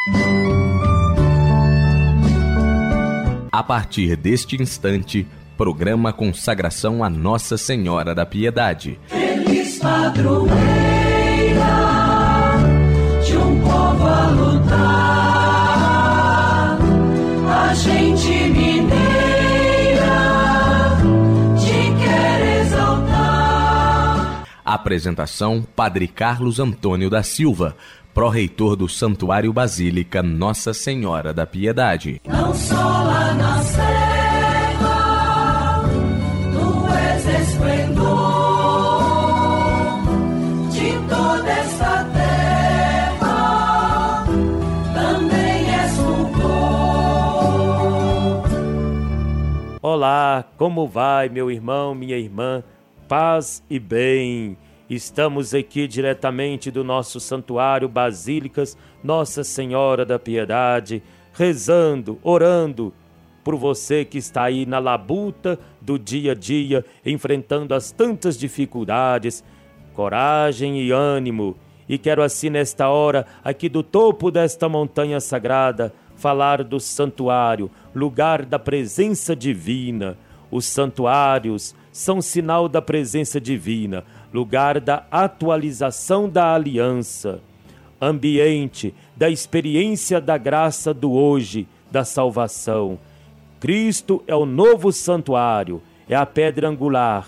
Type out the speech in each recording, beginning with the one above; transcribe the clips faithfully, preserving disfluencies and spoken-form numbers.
A partir deste instante, programa Consagração a Nossa Senhora da Piedade. Feliz padroeira de um povo a lutar, a gente mineira te quer exaltar. Apresentação: Padre Carlos Antônio da Silva, pró-reitor do Santuário Basílica Nossa Senhora da Piedade. Não só lá na serra, tu és esplendor de toda esta terra, também és fulgor. Olá, como vai, meu irmão, minha irmã? Paz e bem. Estamos aqui diretamente do nosso Santuário Basílicas Nossa Senhora da Piedade, rezando, orando por você que está aí na labuta do dia a dia, enfrentando as tantas dificuldades. Coragem e ânimo. E quero assim nesta hora, aqui do topo desta montanha sagrada, falar do santuário, lugar da presença divina. Os santuários são sinal da presença divina, lugar da atualização da aliança, ambiente da experiência da graça do hoje, da salvação. Cristo é o novo santuário, é a pedra angular.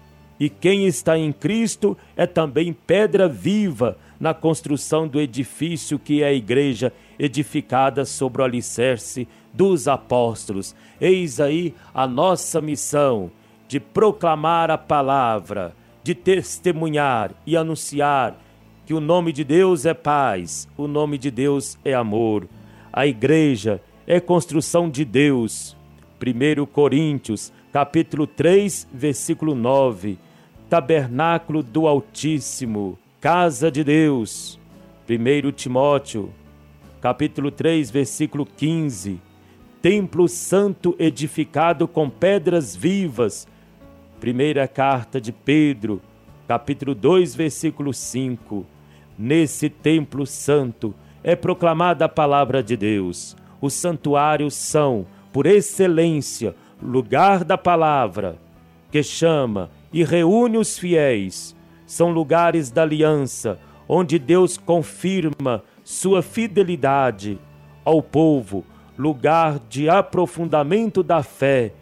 E quem está em Cristo é também pedra viva na construção do edifício que é a igreja edificada sobre o alicerce dos apóstolos. Eis aí a nossa missão de proclamar a palavra, de testemunhar e anunciar que o nome de Deus é paz, o nome de Deus é amor. A igreja é construção de Deus. primeira Coríntios, capítulo três, versículo nove. Tabernáculo do Altíssimo, casa de Deus. primeira Timóteo, capítulo três, versículo quinze. Templo santo edificado com pedras vivas. Primeira carta de Pedro, capítulo dois, versículo cinco. Nesse templo santo é proclamada a palavra de Deus. Os santuários são, por excelência, lugar da palavra, que chama e reúne os fiéis. São lugares da aliança, onde Deus confirma sua fidelidade ao povo, lugar de aprofundamento da fé,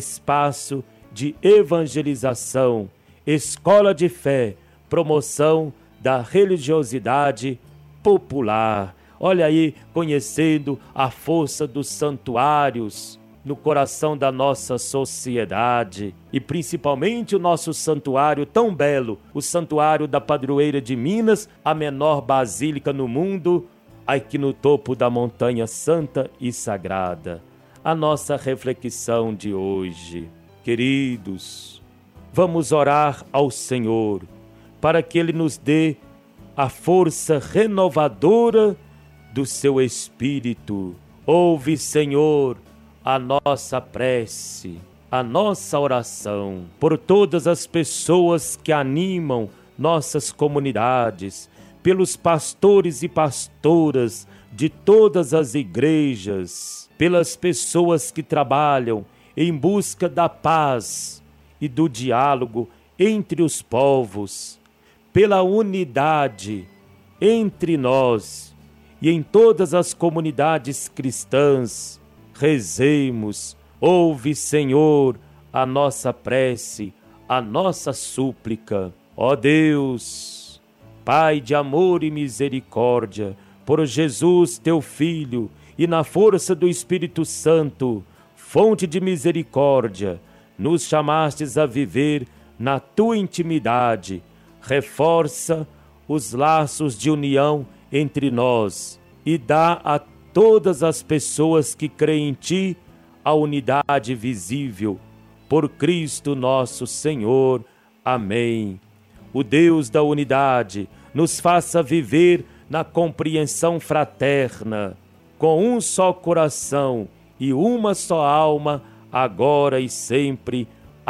espaço de evangelização, escola de fé, promoção da religiosidade popular. Olha aí, conhecendo a força dos santuários no coração da nossa sociedade e principalmente o nosso santuário tão belo, o santuário da Padroeira de Minas, a menor basílica no mundo, aqui no topo da montanha santa e sagrada. A nossa reflexão de hoje. Queridos, vamos orar ao Senhor para que Ele nos dê a força renovadora do seu Espírito. Ouve, Senhor, a nossa prece, a nossa oração por todas as pessoas que animam nossas comunidades, pelos pastores e pastoras de todas as igrejas, pelas pessoas que trabalham em busca da paz e do diálogo entre os povos, pela unidade entre nós e em todas as comunidades cristãs. Rezemos, ouve, Senhor, a nossa prece, a nossa súplica. Ó Deus, Pai de amor e misericórdia, por Jesus, teu Filho, e na força do Espírito Santo, fonte de misericórdia, nos chamastes a viver na tua intimidade. Reforça os laços de união entre nós e dá a todas as pessoas que creem em ti a unidade visível. Por Cristo nosso Senhor. Amém. O Deus da unidade nos faça viver na compreensão fraterna, com um só coração e uma só alma, agora e sempre.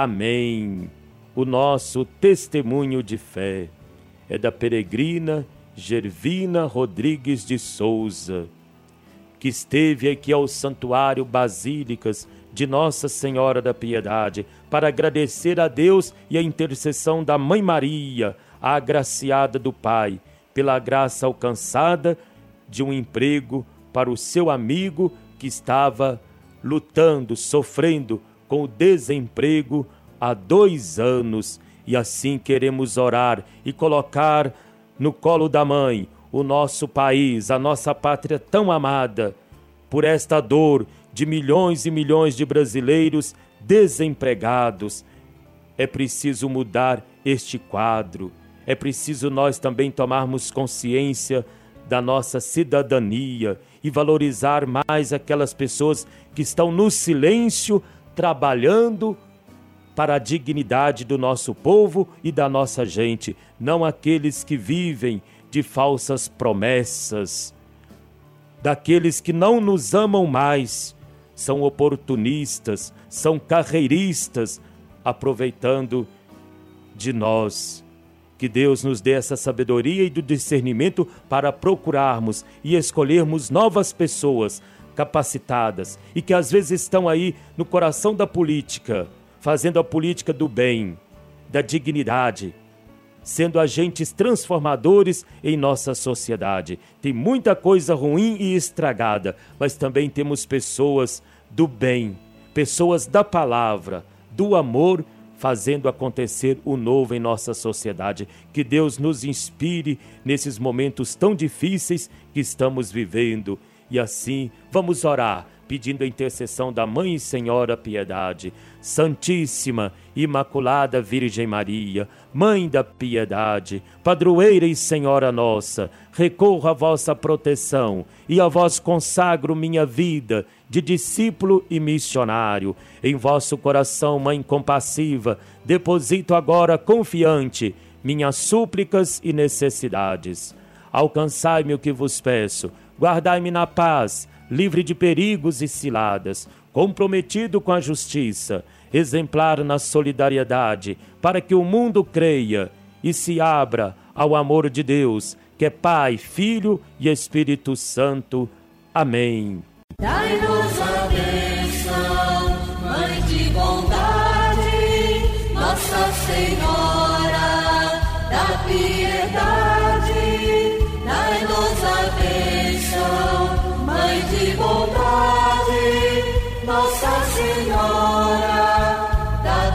Amém. O nosso testemunho de fé é da peregrina Gervina Rodrigues de Souza. que esteve aqui ao Santuário Basílicas de Nossa Senhora da Piedade, para agradecer a Deus e a intercessão da Mãe Maria, a agraciada do Pai, pela graça alcançada de um emprego para o seu amigo que estava lutando, sofrendo com o desemprego há dois anos. E assim queremos orar e colocar no colo da Mãe o nosso país, a nossa pátria tão amada, por esta dor de milhões e milhões de brasileiros desempregados. É preciso mudar este quadro. É preciso nós também tomarmos consciência da nossa cidadania e valorizar mais aquelas pessoas que estão no silêncio, trabalhando para a dignidade do nosso povo e da nossa gente, não aqueles que vivem de falsas promessas, daqueles que não nos amam mais, são oportunistas, são carreiristas, aproveitando de nós. Que Deus nos dê essa sabedoria e do discernimento para procurarmos e escolhermos novas pessoas capacitadas e que às vezes estão aí no coração da política, fazendo a política do bem, da dignidade, sendo agentes transformadores em nossa sociedade. Tem muita coisa ruim e estragada, mas também temos pessoas do bem, pessoas da palavra, do amor, fazendo acontecer o novo em nossa sociedade. Que Deus nos inspire nesses momentos tão difíceis que estamos vivendo. E assim, vamos orar, pedindo a intercessão da Mãe e Senhora Piedade. Santíssima, Imaculada Virgem Maria, Mãe da Piedade, Padroeira e Senhora nossa, recorro à vossa proteção e a vós consagro minha vida de discípulo e missionário. Em vosso coração, Mãe compassiva, deposito agora confiante minhas súplicas e necessidades. Alcançai-me o que vos peço, guardai-me na paz, livre de perigos e ciladas, comprometido com a justiça, exemplar na solidariedade, para que o mundo creia e se abra ao amor de Deus, que é Pai, Filho e Espírito Santo. Amém. Dai-nos a bênção, Mãe de bondade, Nossa Senhora da Piedade. Dai-nos a bênção, Mãe de bondade, Nossa Senhora da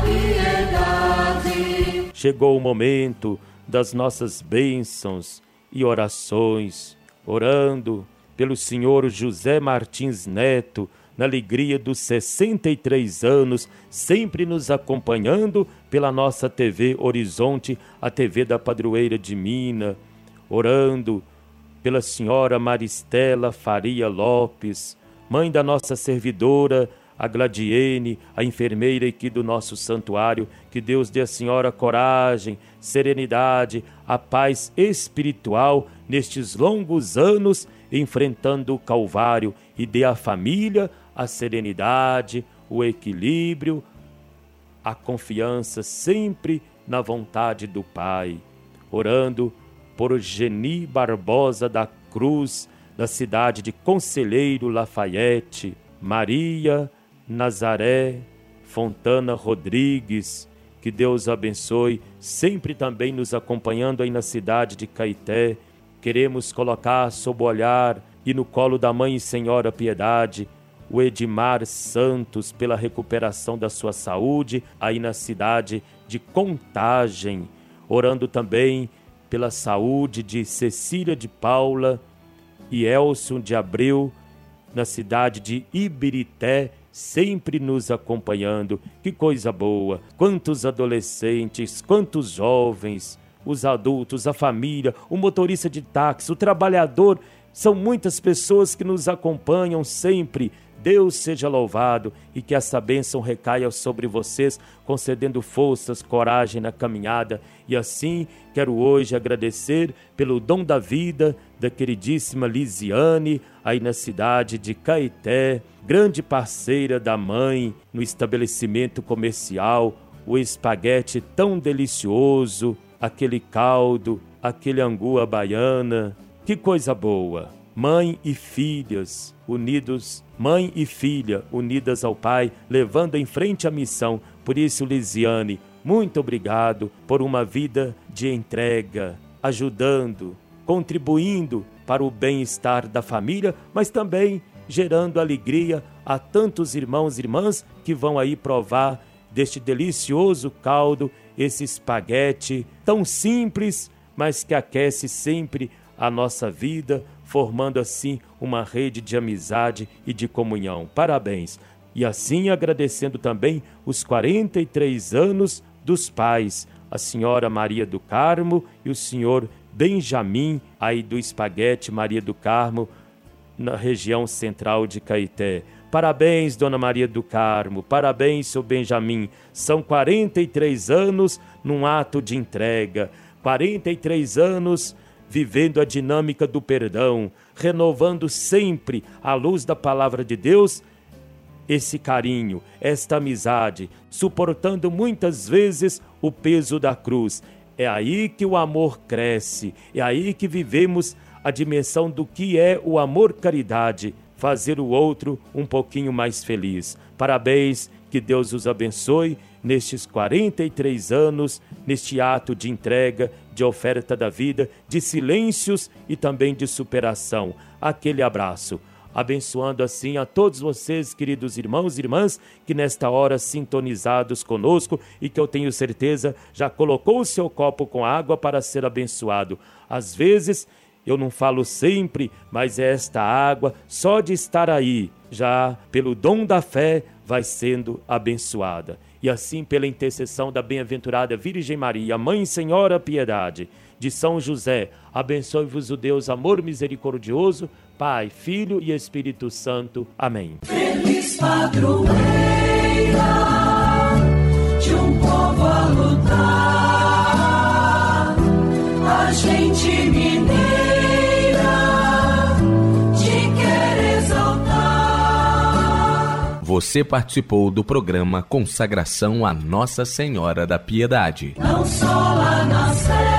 Piedade. Chegou o momento das nossas bênçãos e orações, orando pelo senhor José Martins Neto, na alegria dos sessenta e três anos, sempre nos acompanhando pela nossa T V Horizonte, a T V da Padroeira de Minas, orando pela senhora Maristela Faria Lopes, mãe da nossa servidora, a Gladiene, a enfermeira aqui do nosso santuário. Que Deus dê à senhora coragem, serenidade, a paz espiritual nestes longos anos enfrentando o Calvário, e dê à família a serenidade, o equilíbrio, a confiança sempre na vontade do Pai. Orando por Geni Barbosa da Cruz, da cidade de Conselheiro Lafayette, Maria Nazaré Fontana Rodrigues, que Deus abençoe, sempre também nos acompanhando aí na cidade de Caeté. Queremos colocar sob o olhar e no colo da Mãe e Senhora Piedade o Edmar Santos, pela recuperação da sua saúde aí na cidade de Contagem, orando também pela saúde de Cecília de Paula e Elson de Abreu, na cidade de Ibirité, sempre nos acompanhando. Que coisa boa! Quantos adolescentes, quantos jovens, os adultos, a família, o motorista de táxi, o trabalhador, são muitas pessoas que nos acompanham sempre. Deus seja louvado e que essa bênção recaia sobre vocês, concedendo forças, coragem na caminhada. E assim, quero hoje agradecer pelo dom da vida da queridíssima Lisiane, aí na cidade de Caeté, grande parceira da mãe no estabelecimento comercial, o espaguete tão delicioso, aquele caldo, aquele angu à baiana. Que coisa boa! mãe e filhas unidos, mãe e filha unidas ao Pai, levando em frente a missão. Por isso, Lisiane, muito obrigado por uma vida de entrega, ajudando, contribuindo para o bem-estar da família, mas também gerando alegria a tantos irmãos e irmãs que vão aí provar deste delicioso caldo, esse espaguete tão simples, mas que aquece sempre a nossa vida, formando assim uma rede de amizade e de comunhão. Parabéns! E assim agradecendo também os quarenta e três anos dos pais, a senhora Maria do Carmo e o senhor Benjamin, aí do Espaguete Maria do Carmo, na região central de Caeté. Parabéns, dona Maria do Carmo, parabéns, seu Benjamin. São quarenta e três anos num ato de entrega, quarenta e três anos vivendo a dinâmica do perdão, renovando sempre, à luz da palavra de Deus, esse carinho, esta amizade, suportando muitas vezes o peso da cruz. É aí que o amor cresce, é aí que vivemos a dimensão do que é o amor-caridade, fazer o outro um pouquinho mais feliz. Parabéns, que Deus os abençoe nestes quarenta e três anos, neste ato de entrega, de oferta da vida, de silêncios e também de superação. Aquele abraço. Abençoando assim a todos vocês, queridos irmãos e irmãs, que nesta hora sintonizados conosco e que eu tenho certeza já colocou o seu copo com água para ser abençoado. Às vezes, eu não falo sempre, mas esta água, só de estar aí, já pelo dom da fé, vai sendo abençoada. E assim, pela intercessão da bem-aventurada Virgem Maria, Mãe Senhora Piedade, de São José, abençoe-vos o Deus amor misericordioso, Pai, Filho e Espírito Santo. Amém. Feliz padroeira de um povo a lutar, a gente mineira te quer exaltar. Você participou do programa Consagração a Nossa Senhora da Piedade. Não só lá na Sé